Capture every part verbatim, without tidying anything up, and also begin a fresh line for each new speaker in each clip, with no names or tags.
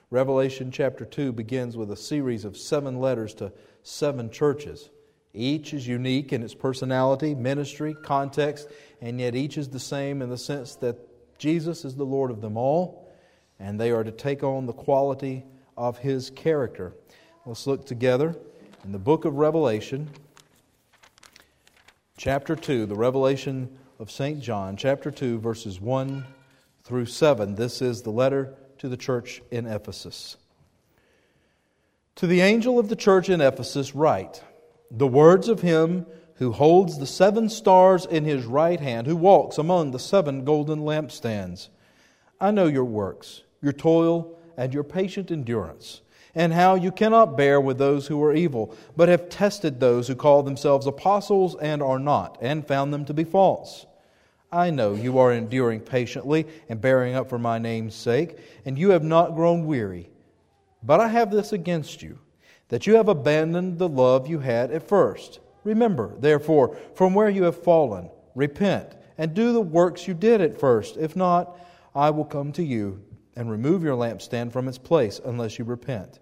Revelation chapter two begins with a series of seven letters to seven churches. Each is unique in its personality, ministry, context, and yet each is the same in the sense that Jesus is the Lord of them all, and they are to take on the quality of His character. Let's look together in the book of Revelation, chapter two, the Revelation of Saint John, chapter two, verses one through seven. This is the letter to the church in Ephesus. To the angel of the church in Ephesus write, the words of Him who holds the seven stars in His right hand, who walks among the seven golden lampstands. I know your works, your toil, and your patient endurance, and how you cannot bear with those who are evil, but have tested those who call themselves apostles and are not, and found them to be false. I know you are enduring patiently and bearing up for my name's sake, and you have not grown weary. But I have this against you, that you have abandoned the love you had at first. Remember, therefore, from where you have fallen, repent, and do the works you did at first. If not, I will come to you and remove your lampstand from its place, unless you repent.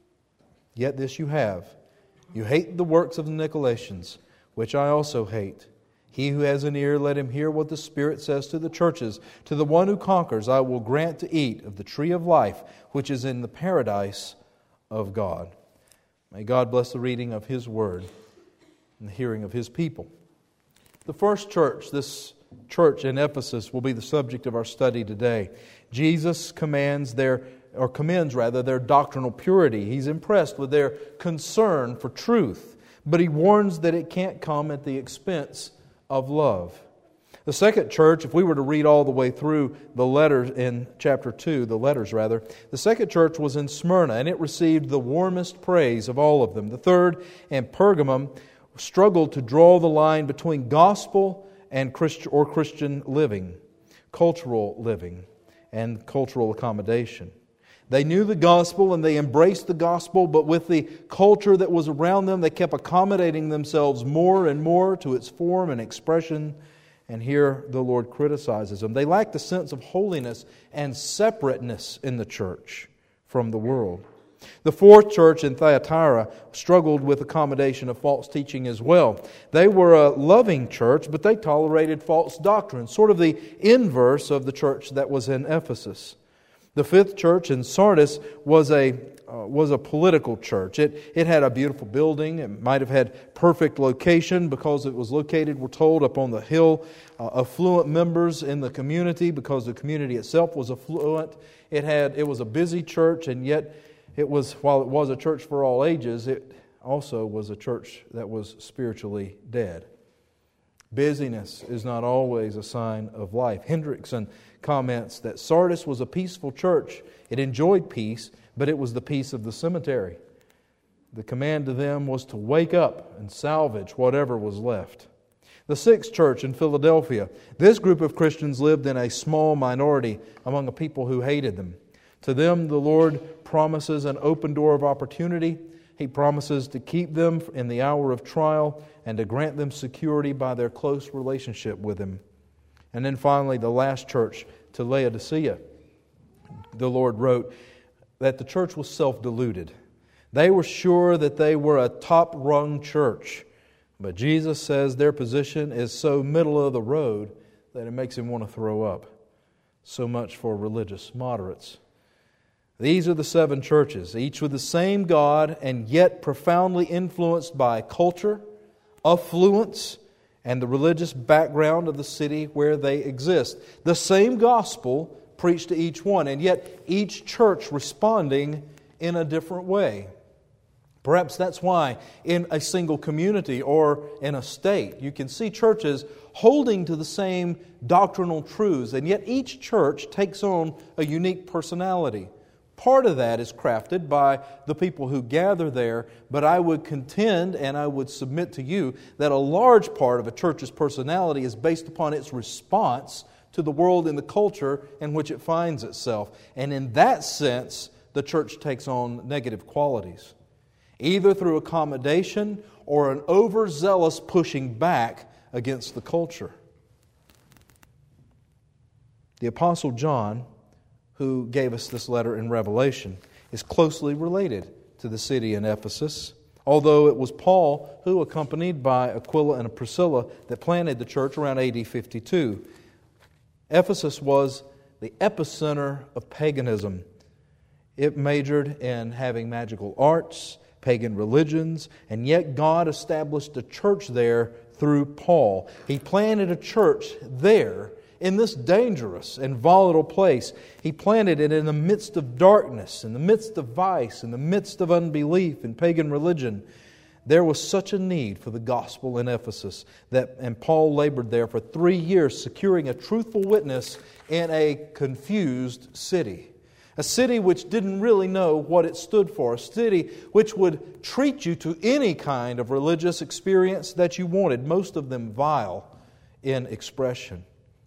Yet this you have. You hate the works of the Nicolaitans, which I also hate. He who has an ear, let him hear what the Spirit says to the churches. To the one who conquers, I will grant to eat of the tree of life, which is in the paradise of God. May God bless the reading of His Word and the hearing of His people. The first church, this church in Ephesus, will be the subject of our study today. Jesus commands their, or commends rather, their doctrinal purity. He's impressed with their concern for truth, but He warns that it can't come at the expense of love. The second church, if we were to read all the way through the letters in chapter two, the letters rather, the second church was in Smyrna, and it received the warmest praise of all of them. The third, in Pergamum, struggled to draw the line between gospel and Christian or Christian living, cultural living, and cultural accommodation. They knew the gospel and they embraced the gospel, but with the culture that was around them, they kept accommodating themselves more and more to its form and expression. And here the Lord criticizes them. They lacked a sense of holiness and separateness in the church from the world. The fourth church in Thyatira struggled with accommodation of false teaching as well. They were a loving church, but they tolerated false doctrine, sort of the inverse of the church that was in Ephesus. The fifth church in Sardis was a uh, was a political church. It it had a beautiful building. It might have had perfect location because it was located, we're told, up on the hill. Uh, affluent members in the community because the community itself was affluent. It had it was a busy church, and yet it was, while it was a church for all ages, it also was a church that was spiritually dead. Busyness is not always a sign of life. Hendrickson comments that Sardis was a peaceful church. It enjoyed peace, but it was the peace of the cemetery. The command to them was to wake up and salvage whatever was left. The sixth church in Philadelphia. This group of Christians lived in a small minority among a people who hated them. To them, the Lord promises an open door of opportunity. He promises to keep them in the hour of trial and to grant them security by their close relationship with Him. And then finally, the last church, to Laodicea. The Lord wrote that the church was self-deluded. They were sure that they were a top-rung church. But Jesus says their position is so middle of the road that it makes Him want to throw up. So much for religious moderates. These are the seven churches, each with the same God and yet profoundly influenced by culture, affluence, and the religious background of the city where they exist. The same gospel preached to each one, and yet each church responding in a different way. Perhaps that's why in a single community or in a state, you can see churches holding to the same doctrinal truths, and yet each church takes on a unique personality. Part of that is crafted by the people who gather there, but I would contend and I would submit to you that a large part of a church's personality is based upon its response to the world and the culture in which it finds itself. And in that sense, the church takes on negative qualities, either through accommodation or an overzealous pushing back against the culture. The Apostle John, who gave us this letter in Revelation, is closely related to the city in Ephesus, although it was Paul who, accompanied by Aquila and Priscilla, that planted the church around A D fifty-two. Ephesus was the epicenter of paganism. It majored in having magical arts, pagan religions, and yet God established a church there through Paul. He planted a church there in this dangerous and volatile place. He planted it in the midst of darkness, in the midst of vice, in the midst of unbelief and pagan religion. There was such a need for the gospel in Ephesus, that, and Paul labored there for three years, securing a truthful witness in a confused city. A city which didn't really know what it stood for. A city which would treat you to any kind of religious experience that you wanted, most of them vile in expression.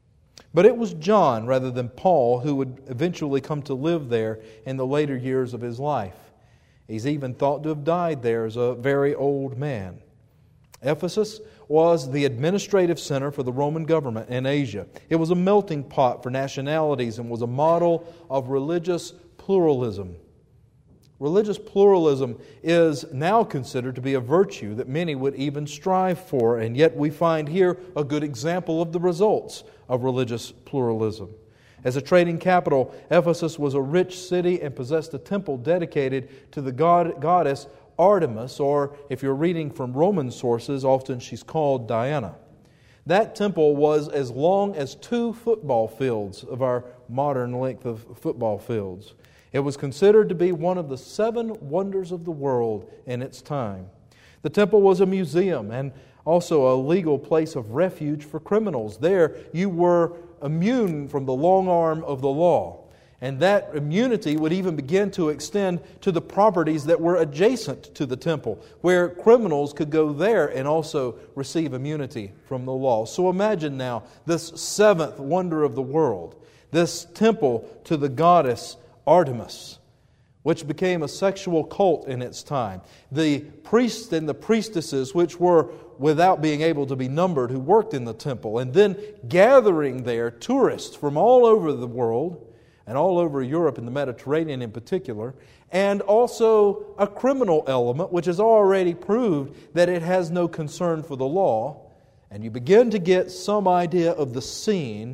But it was John, rather than Paul, who would eventually come to live there in the later years of his life. He's even thought to have died there as a very old man. Ephesus was the administrative center for the Roman government in Asia. It was a melting pot for nationalities and was a model of religious pluralism. Religious pluralism is now considered to be a virtue that many would even strive for, and yet we find here a good example of the results of religious pluralism. As a trading capital, Ephesus was a rich city and possessed a temple dedicated to the god, goddess Artemis, or if you're reading from Roman sources, often she's called Diana. That temple was as long as two football fields of our modern length of football fields. It was considered to be one of the seven wonders of the world in its time. The temple was a museum and also a legal place of refuge for criminals. There you were immune from the long arm of the law. And that immunity would even begin to extend to the properties that were adjacent to the temple, where criminals could go there and also receive immunity from the law. So imagine now this seventh wonder of the world, this temple to the goddess Artemis, which became a sexual cult in its time. The priests and the priestesses, which were without being able to be numbered, who worked in the temple, and then gathering there tourists from all over the world, and all over Europe and the Mediterranean in particular, and also a criminal element which has already proved that it has no concern for the law. And you begin to get some idea of the scene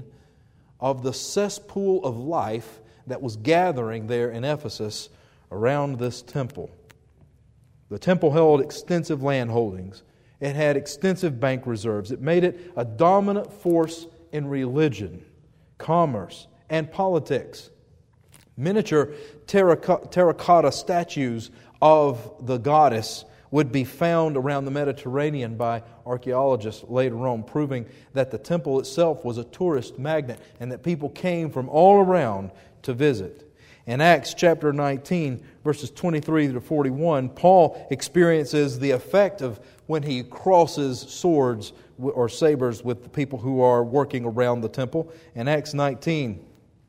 of the cesspool of life that was gathering there in Ephesus around this temple. The temple held extensive land holdings. It had extensive bank reserves. It made it a dominant force in religion, commerce, and politics. Miniature terracotta, terracotta statues of the goddess would be found around the Mediterranean by archaeologists later on, proving that the temple itself was a tourist magnet and that people came from all around to visit. In Acts chapter nineteen, verses twenty-three to forty-one, Paul experiences the effect of when he crosses swords or sabers with the people who are working around the temple. In Acts nineteen,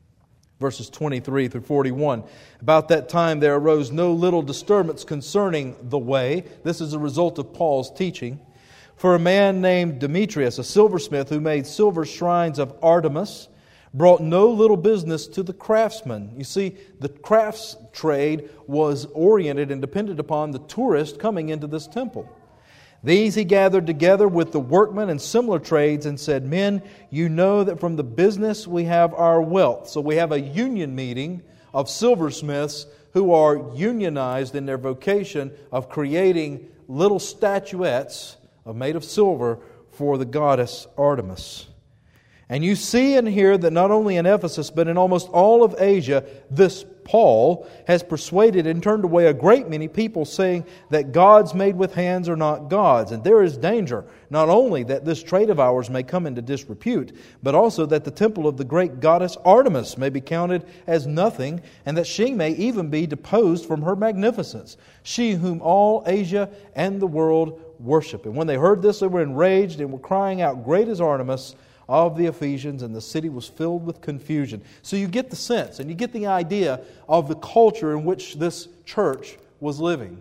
verses twenty-three through forty-one. About that time there arose no little disturbance concerning the way. This is a result of Paul's teaching. For a man named Demetrius, a silversmith who made silver shrines of Artemis, brought no little business to the craftsmen. You see, the crafts trade was oriented and depended upon the tourist coming into this temple. These he gathered together with the workmen and similar trades and said, "Men, you know that from the business we have our wealth." So we have a union meeting of silversmiths who are unionized in their vocation of creating little statuettes of made of silver for the goddess Artemis. And you see and hear that not only in Ephesus, but in almost all of Asia, this Paul has persuaded and turned away a great many people, saying that gods made with hands are not gods. And there is danger, not only that this trade of ours may come into disrepute, but also that the temple of the great goddess Artemis may be counted as nothing, and that she may even be deposed from her magnificence, she whom all Asia and the world worship. And when they heard this, they were enraged and were crying out, "Great is Artemis of the Ephesians," and the city was filled with confusion. So you get the sense and you get the idea of the culture in which this church was living.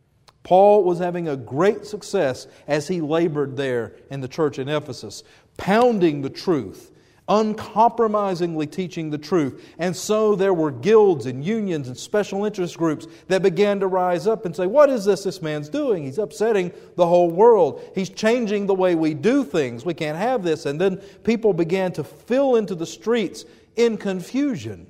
Paul was having a great success as he labored there in the church in Ephesus, pounding the truth, uncompromisingly teaching the truth. And so there were guilds and unions and special interest groups that began to rise up and say, what is this this man's doing? He's upsetting the whole world. He's changing the way we do things. We can't have this. And then people began to fill into the streets in confusion.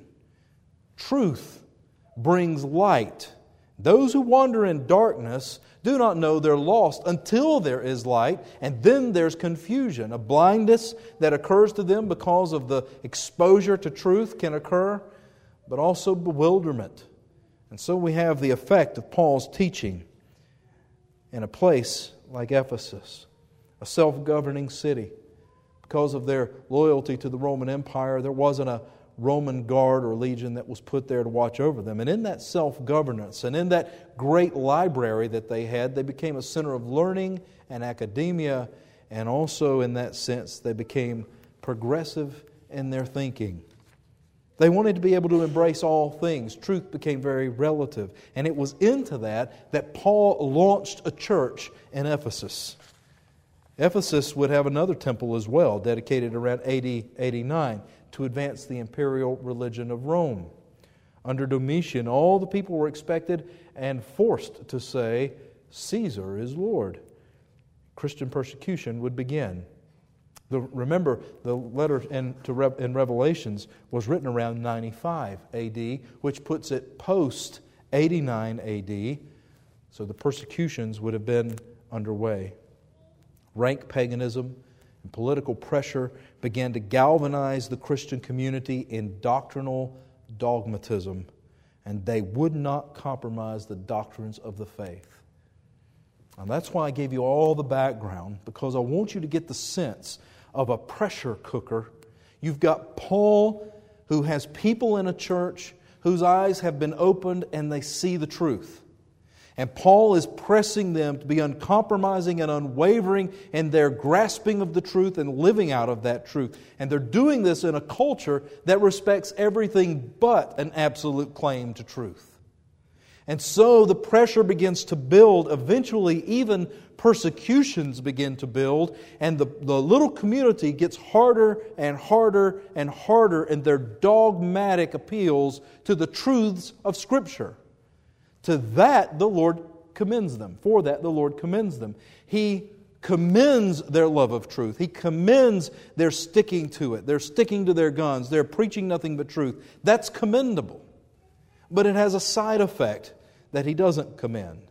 Truth brings light. Those who wander in darkness do not know they're lost until there is light, and then there's confusion. A blindness that occurs to them because of the exposure to truth can occur, but also bewilderment. And so we have the effect of Paul's teaching in a place like Ephesus, a self-governing city. Because of their loyalty to the Roman Empire, there wasn't a Roman guard or legion that was put there to watch over them. And in that self-governance and in that great library that they had, they became a center of learning and academia, and also in that sense they became progressive in their thinking. They wanted to be able to embrace all things. Truth became very relative. And it was into that that Paul launched a church in Ephesus. Ephesus would have another temple as well, dedicated around A D eighty-nine. To advance the imperial religion of Rome. Under Domitian, all the people were expected and forced to say, Caesar is Lord. Christian persecution would begin. The, remember, the letter in, to Re, in Revelations was written around ninety-five A D, which puts it post eighty-nine A D, so the persecutions would have been underway. Rank paganism and political pressure began to galvanize the Christian community in doctrinal dogmatism, and they would not compromise the doctrines of the faith. And that's why I gave you all the background, because I want you to get the sense of a pressure cooker. You've got Paul, who has people in a church whose eyes have been opened and they see the truth. And Paul is pressing them to be uncompromising and unwavering in their grasping of the truth and living out of that truth. And they're doing this in a culture that respects everything but an absolute claim to truth. And so the pressure begins to build. Eventually, even persecutions begin to build. And the, the little community gets harder and harder and harder in their dogmatic appeals to the truths of Scripture. To that, the Lord commends them. For that, the Lord commends them. He commends their love of truth. He commends their sticking to it. They're sticking to their guns. They're preaching nothing but truth. That's commendable. But it has a side effect that He doesn't commend.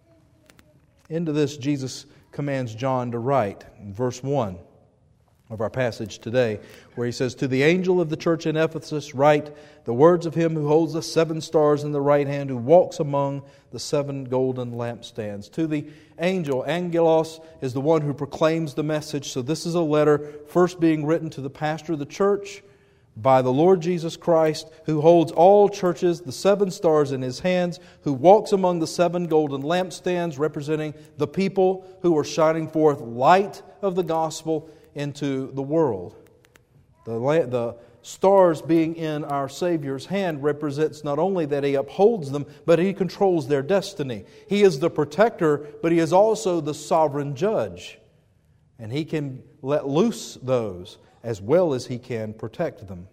Into this, Jesus commands John to write in verse one of our passage today, where he says, To the angel of the church in Ephesus write the words of Him who holds the seven stars in the right hand, who walks among the seven golden lampstands. To the angel, angelos is the one who proclaims the message. So this is a letter first being written to the pastor of the church by the Lord Jesus Christ, who holds all churches, the seven stars in His hands, who walks among the seven golden lampstands, representing the people who are shining forth light of the gospel into the world. The, the stars being in our Savior's hand represents not only that He upholds them, but He controls their destiny. He is the protector, but He is also the sovereign judge. And He can let loose those as well as He can protect them.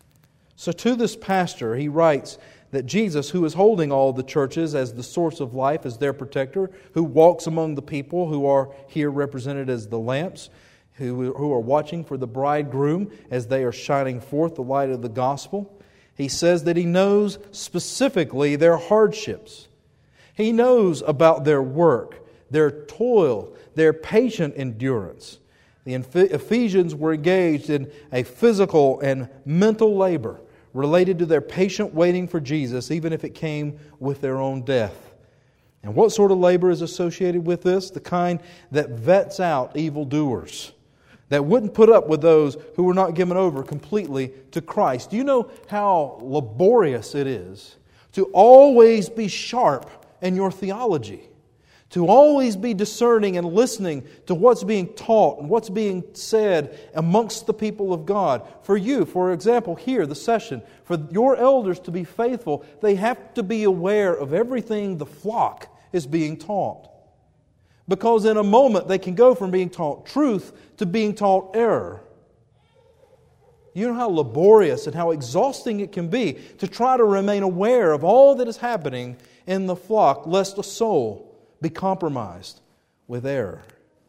So to this pastor, he writes that Jesus, who is holding all the churches as the source of life, as their protector, who walks among the people who are here represented as the lamps, who, who are watching for the bridegroom as they are shining forth the light of the gospel. He says that He knows specifically their hardships. He knows about their work, their toil, their patient endurance. The Ephesians were engaged in a physical and mental labor related to their patient waiting for Jesus, even if it came with their own death. And what sort of labor is associated with this? The kind that vets out evildoers, that wouldn't put up with those who were not given over completely to Christ. Do you know how laborious it is to always be sharp in your theology? To always be discerning and listening to what's being taught and what's being said amongst the people of God. For you, for example, here, the session, for your elders to be faithful, they have to be aware of everything the flock is being taught. Because in a moment they can go from being taught truth to being taught error. You know how laborious and how exhausting it can be to try to remain aware of all that is happening in the flock, lest a soul be compromised with error.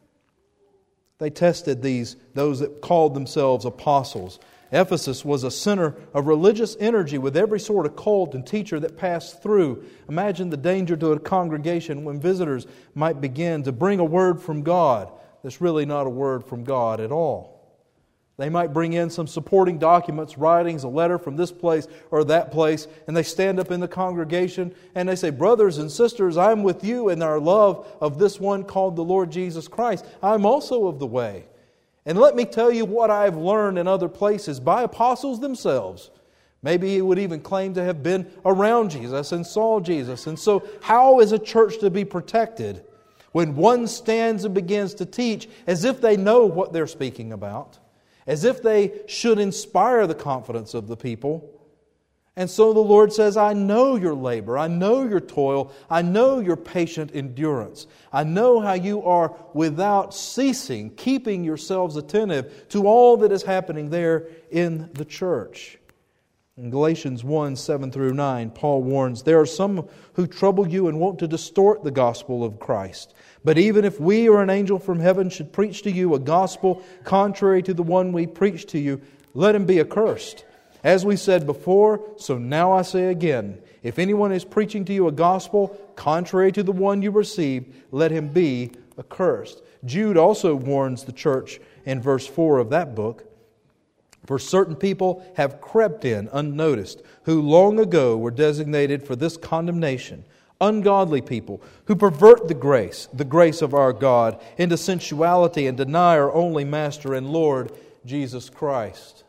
They tested these, those that called themselves apostles. Ephesus was a center of religious energy with every sort of cult and teacher that passed through. Imagine the danger to a congregation when visitors might begin to bring a word from God that's really not a word from God at all. They might bring in some supporting documents, writings, a letter from this place or that place, and they stand up in the congregation and they say, "Brothers and sisters, I'm with you in our love of this one called the Lord Jesus Christ. I'm also of the way. And let me tell you what I've learned in other places by apostles themselves." Maybe he would even claim to have been around Jesus and saw Jesus. And so how is a church to be protected when one stands and begins to teach as if they know what they're speaking about, as if they should inspire the confidence of the people? And so the Lord says, "I know your labor, I know your toil, I know your patient endurance. I know how you are without ceasing, keeping yourselves attentive to all that is happening there in the church." In Galatians one, seven through nine, Paul warns, "There are some who trouble you and want to distort the gospel of Christ. But even if we or an angel from heaven should preach to you a gospel contrary to the one we preach to you, let him be accursed. As we said before, so now I say again, if anyone is preaching to you a gospel contrary to the one you received, let him be accursed." Jude also warns the church in verse four of that book, "For certain people have crept in unnoticed, who long ago were designated for this condemnation, ungodly people who pervert the grace, the grace of our God, into sensuality and deny our only Master and Lord, Jesus Christ."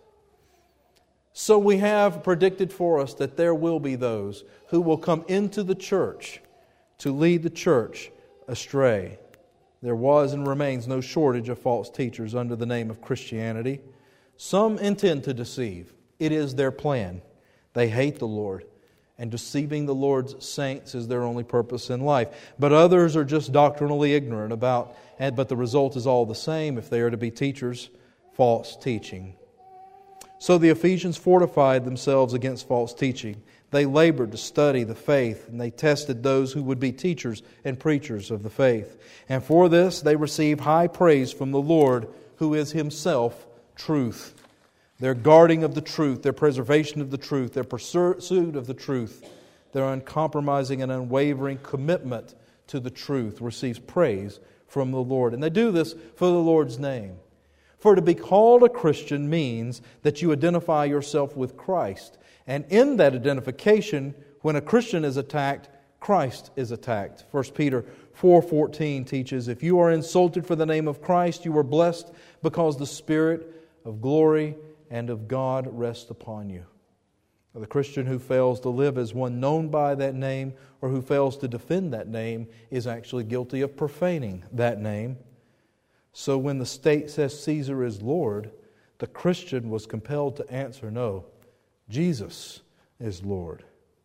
So we have predicted for us that there will be those who will come into the church to lead the church astray. There was and remains no shortage of false teachers under the name of Christianity. Some intend to deceive. It is their plan. They hate the Lord, and deceiving the Lord's saints is their only purpose in life. But others are just doctrinally ignorant about, and but the result is all the same if they are to be teachers, false teaching. So the Ephesians fortified themselves against false teaching. They labored to study the faith, and they tested those who would be teachers and preachers of the faith. And for this they received high praise from the Lord, who is Himself truth. Their guarding of the truth, their preservation of the truth, their pursuit of the truth, their uncompromising and unwavering commitment to the truth receives praise from the Lord. And they do this for the Lord's name. For to be called a Christian means that you identify yourself with Christ. And in that identification, when a Christian is attacked, Christ is attacked. First Peter four fourteen teaches, "If you are insulted for the name of Christ, you are blessed because the Spirit of glory and of God rests upon you." The Christian who fails to live as one known by that name, or who fails to defend that name, is actually guilty of profaning that name. So when the state says Caesar is Lord, the Christian was compelled to answer, no, Jesus is Lord.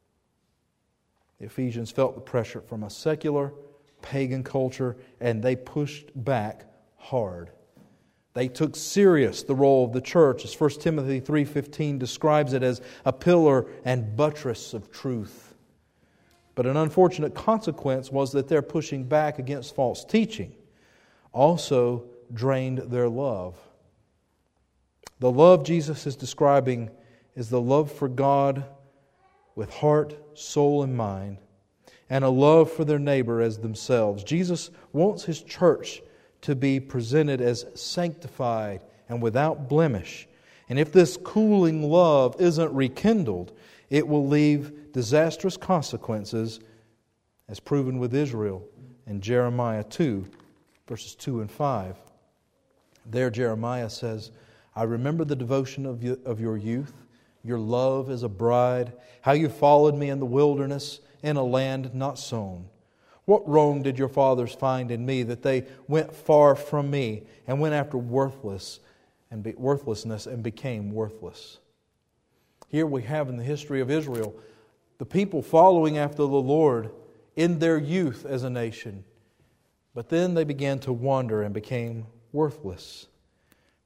The Ephesians felt the pressure from a secular, pagan culture, and they pushed back hard. They took serious the role of the church, as First Timothy three fifteen describes it, as a pillar and buttress of truth. But an unfortunate consequence was that their pushing back against false teaching also drained their love. The love Jesus is describing is the love for God with heart, soul, and mind, and a love for their neighbor as themselves. Jesus wants His church to be presented as sanctified and without blemish. And if this cooling love isn't rekindled, it will leave disastrous consequences, as proven with Israel in Jeremiah two, verses two and five. There Jeremiah says, "I remember the devotion of you, of your youth, your love as a bride, how you followed me in the wilderness, in a land not sown. What wrong did your fathers find in me that they went far from me and went after worthless and be, worthlessness and became worthless?" Here we have in the history of Israel the people following after the Lord in their youth as a nation. But then they began to wander and became worthless.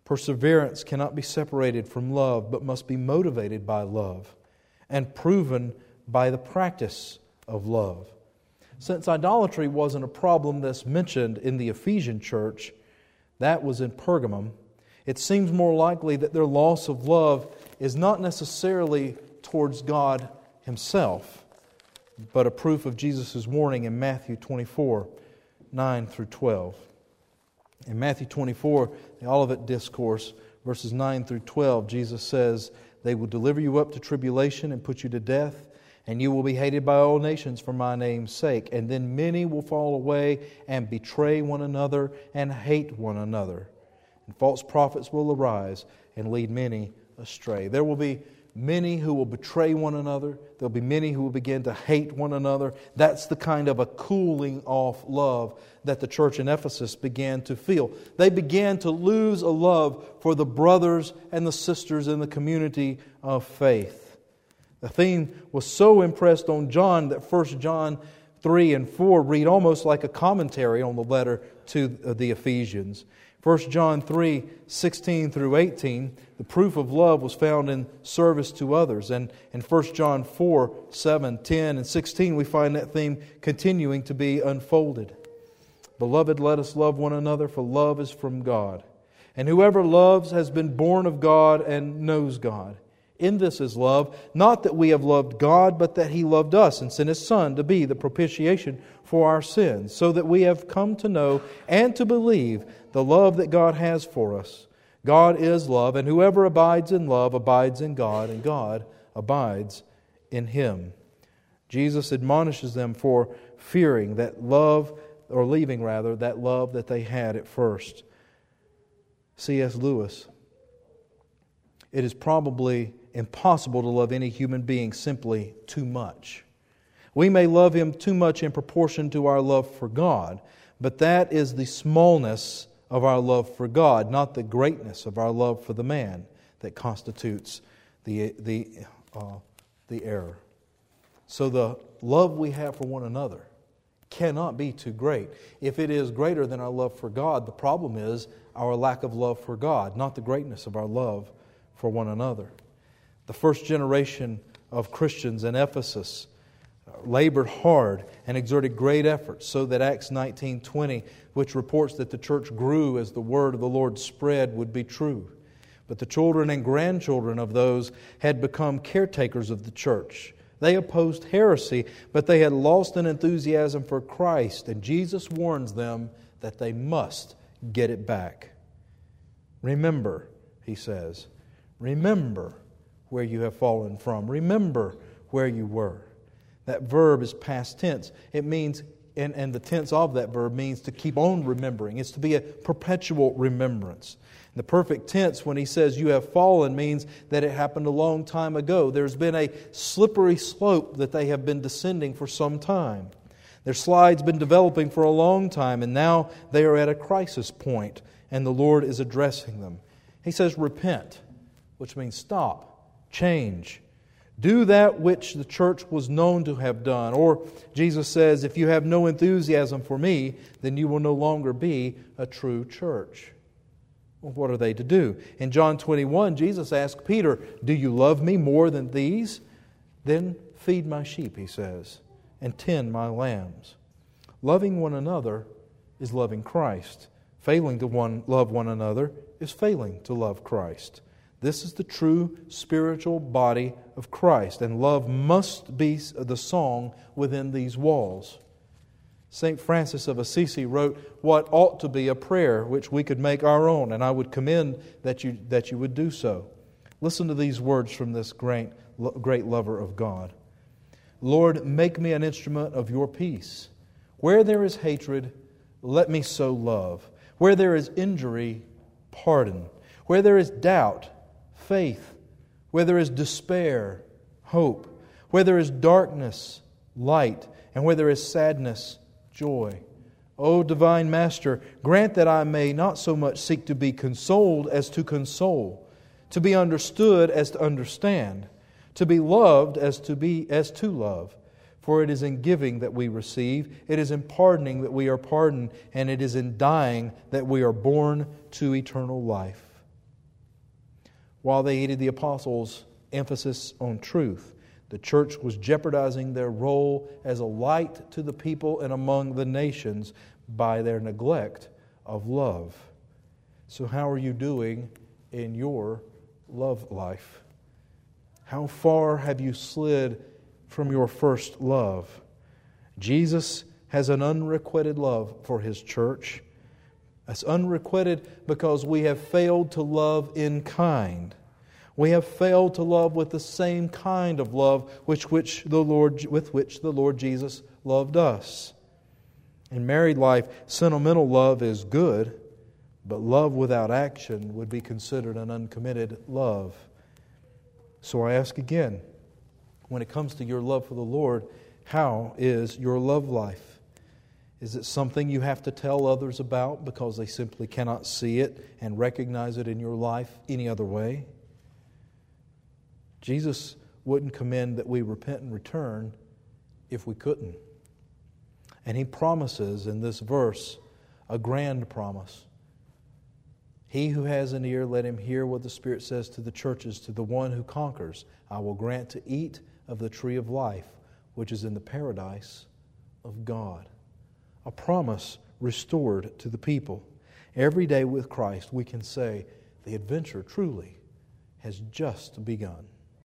Perseverance cannot be separated from love, but must be motivated by love and proven by the practice of love. Since idolatry wasn't a problem that's mentioned in the Ephesian church, that was in Pergamum, it seems more likely that their loss of love is not necessarily towards God Himself, but a proof of Jesus' warning in Matthew twenty-four, nine through twelve. In Matthew twenty-four, the Olivet Discourse, verses nine through twelve, Jesus says, "They will deliver you up to tribulation and put you to death, and you will be hated by all nations for my name's sake. And then many will fall away and betray one another and hate one another. And false prophets will arise and lead many astray." There will be many who will betray one another. There'll be many who will begin to hate one another. That's the kind of a cooling off love that the church in Ephesus began to feel. They began to lose a love for the brothers and the sisters in the community of faith. The theme was so impressed on John that First John three and four read almost like a commentary on the letter to the Ephesians. First John three, sixteen through eighteen, the proof of love was found in service to others. And in First John four, seven, ten, and sixteen, we find that theme continuing to be unfolded. "Beloved, let us love one another, for love is from God. And whoever loves has been born of God and knows God. In this is love, not that we have loved God, but that He loved us and sent His Son to be the propitiation for our sins, so that we have come to know and to believe the love that God has for us. God is love, and whoever abides in love abides in God, and God abides in him." Jesus admonishes them for fearing that love, or leaving rather, that love that they had at first. C S Lewis: "It is probably impossible to love any human being simply too much. We may love him too much in proportion to our love for God, but that is the smallness of our love for God, not the greatness of our love for the man, that constitutes the the uh, the error." So the love we have for one another cannot be too great. If it is greater than our love for God, the problem is our lack of love for God, not the greatness of our love for one another. The first generation of Christians in Ephesus labored hard and exerted great efforts so that Acts nineteen twenty, which reports that the church grew as the word of the Lord spread, would be true. But the children and grandchildren of those had become caretakers of the church. They opposed heresy, but they had lost an enthusiasm for Christ, and Jesus warns them that they must get it back. "Remember," he says, "remember where you have fallen from. Remember where you were." That verb is past tense. It means, and, and the tense of that verb means to keep on remembering. It's to be a perpetual remembrance. The perfect tense, when he says you have fallen, means that it happened a long time ago. There's been a slippery slope that they have been descending for some time. Their slide's been developing for a long time, and now they are at a crisis point, and the Lord is addressing them. He says, repent, which means stop, change. Do that which the church was known to have done. Or Jesus says, if you have no enthusiasm for me, then you will no longer be a true church. Well, what are they to do? In John twenty-one, Jesus asked Peter, do you love me more than these? Then feed my sheep, he says, and tend my lambs. Loving one another is loving Christ. Failing to one, love one another is failing to love Christ. This is the true spiritual body of Christ, and love must be the song within these walls. Saint Francis of Assisi wrote what ought to be a prayer which we could make our own, and I would commend that you, that you would do so. Listen to these words from this great, great lover of God. Lord, make me an instrument of your peace. Where there is hatred, let me sow love. Where there is injury, pardon. Where there is doubt, faith. Where there is despair, hope. Where there is darkness, light. And where there is sadness, joy. O Divine Master, grant that I may not so much seek to be consoled as to console, to be understood as to understand, to be loved as to be as to love. For it is in giving that we receive, it is in pardoning that we are pardoned, and it is in dying that we are born to eternal life. while they aided the apostles' emphasis on truth, the church was jeopardizing their role as a light to the people and among the nations by their neglect of love. So how are you doing in your love life? How far have you slid from your first love? Jesus has an unrequited love for His church. It's unrequited because we have failed to love in kind. We have failed to love with the same kind of love which, which the Lord, with which the Lord Jesus loved us. In married life, sentimental love is good, but love without action would be considered an uncommitted love. So I ask again, when it comes to your love for the Lord, how is your love life? Is it something you have to tell others about because they simply cannot see it and recognize it in your life any other way? Jesus wouldn't commend that we repent and return if we couldn't. And He promises in this verse a grand promise. He who has an ear, let him hear what the Spirit says to the churches. To the one who conquers, I will grant to eat of the tree of life, which is in the paradise of God. A promise restored to the people. Every day with Christ, we can say the adventure truly has just begun.